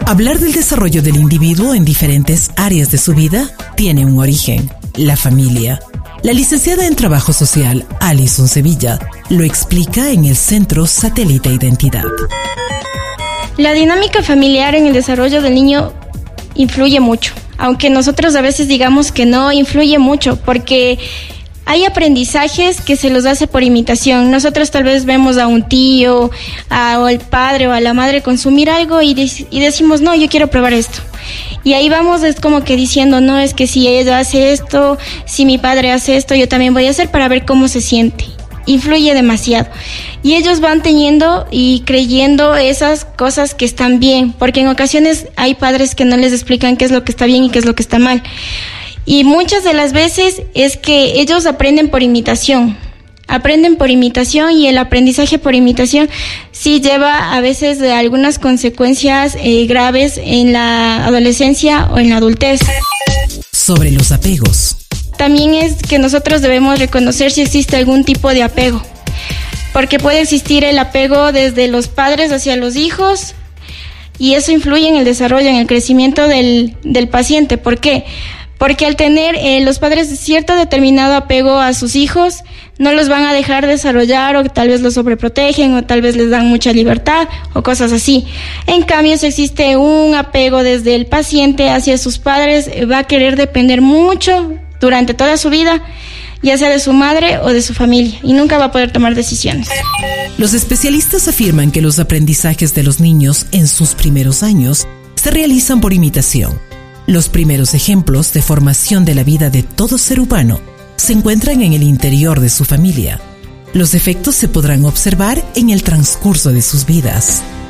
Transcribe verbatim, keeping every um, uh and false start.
Hablar del desarrollo del individuo en diferentes áreas de su vida tiene un origen, la familia. La licenciada en Trabajo Social, Alison Sevilla, lo explica en el Centro Satélite Identidad. La dinámica familiar en el desarrollo del niño influye mucho, aunque nosotros a veces digamos que no, influye mucho, porque hay aprendizajes que se los hace por imitación. Nosotros tal vez vemos a un tío, a, o al padre o a la madre consumir algo y, de, y decimos, no, yo quiero probar esto. Y ahí vamos, es como que diciendo, no, es que si ella hace esto, si mi padre hace esto, yo también voy a hacer para ver cómo se siente. Influye demasiado. Y ellos van teniendo y creyendo esas cosas que están bien, porque en ocasiones hay padres que no les explican qué es lo que está bien y qué es lo que está mal. Y muchas de las veces es que ellos aprenden por imitación, aprenden por imitación y el aprendizaje por imitación sí lleva a veces de algunas consecuencias eh, graves en la adolescencia o en la adultez. Sobre los apegos. También es que nosotros debemos reconocer si existe algún tipo de apego, porque puede existir el apego desde los padres hacia los hijos y eso influye en el desarrollo, en el crecimiento del, del paciente. ¿Por qué? Porque al tener eh, los padres cierto determinado apego a sus hijos, no los van a dejar desarrollar o tal vez los sobreprotegen o tal vez les dan mucha libertad o cosas así. En cambio, si existe un apego desde el paciente hacia sus padres, va a querer depender mucho durante toda su vida, ya sea de su madre o de su familia, y nunca va a poder tomar decisiones. Los especialistas afirman que los aprendizajes de los niños en sus primeros años se realizan por imitación. Los primeros ejemplos de formación de la vida de todo ser humano se encuentran en el interior de su familia. Los efectos se podrán observar en el transcurso de sus vidas.